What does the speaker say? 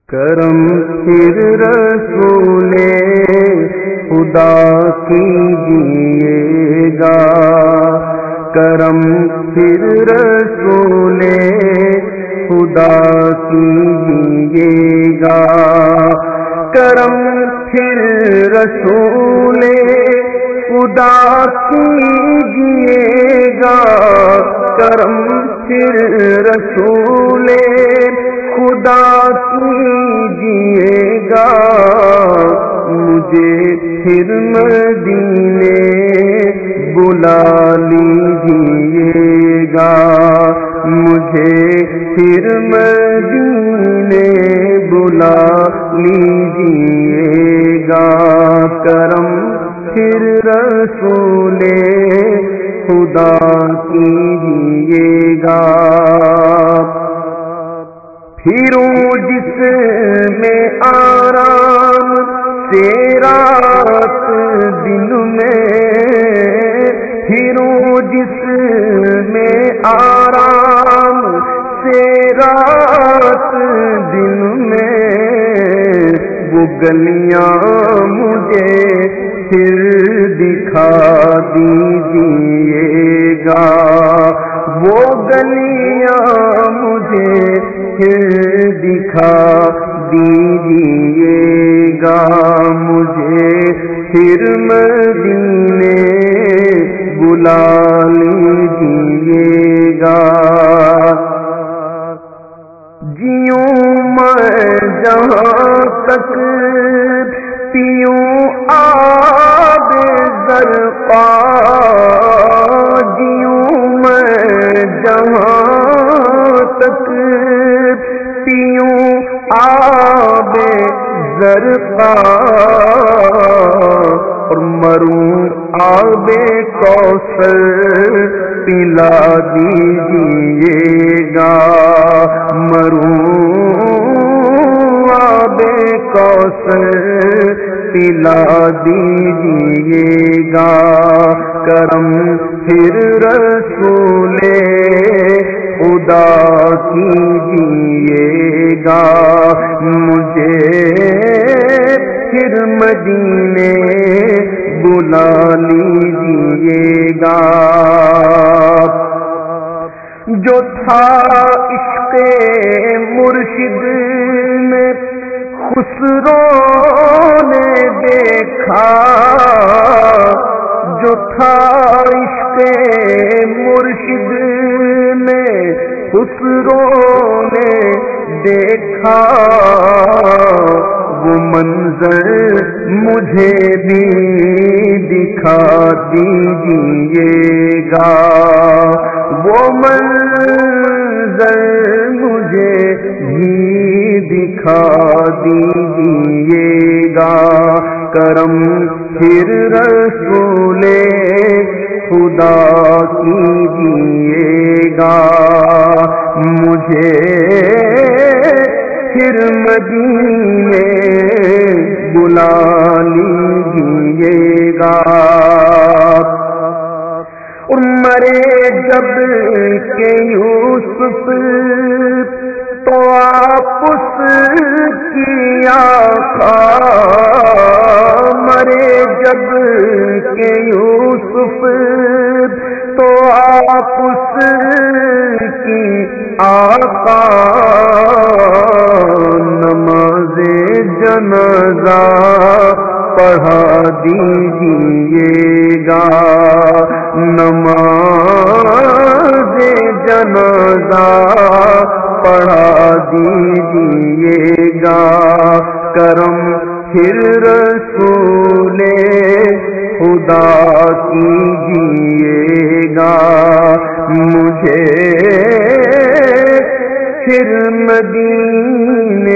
کرم پھر رسول خدا کیجیے گا، کرم پھر رسول خدا کیجیے گا، کرم پھر رسول خدا کیجیے گا، کرم پھر رسول خدا کیجیے گا، مجھے پھر مدینے بلا لیجیے گا، مجھے پھر مدینے بلا لیجیے گا، کرم پھر رسول خدا کیجیے گا۔ پھروں جس میں آرام سے رات دن میں، پھروں جس میں آرام سے رات دن میں، وہ گلیاں مجھے پھر دکھا دیجیے گا، وہ گلیاں مجھے پھر دکھا دیجیے گا، مجھے پھر مدینے بلا لیجیے گا۔ جیوں میں جہاں تک پیوں آب زرقا، جیوں میں جہاں تک پیوں آب زرقا، اور مروں آب کوثر پلا دیجیے گا، مروں آب کوثر پلا دیجیے گا، کرم پھر رسول خدا کیجیے گا، مجھے پھر مدینے بلا لیجیے گا۔ جو تھا عشق مرشد میں خسرو نے دیکھا، جو تھا عشق مرشد میں خسرو نے دیکھا، وہ منظر مجھے بھی دکھا دیجیے گا، وہ منظر مجھے بھی دکھا دیجیے گا، کرم پھر رسول خدا کیجیے گا، مجھے پھر مدینے بلا لیجیے گا۔ اور مرے جب کہ یوسف تو آپ اس کی آقا، مرے جب کہ یوسف تو آپ اس کی آقا، نماز جنازہ پڑھا دیجیے گا، نماز جنازہ پڑھا دیجیے گا، کرم پھر رسول خدا کیجیے گا، مجھے پھر مدینے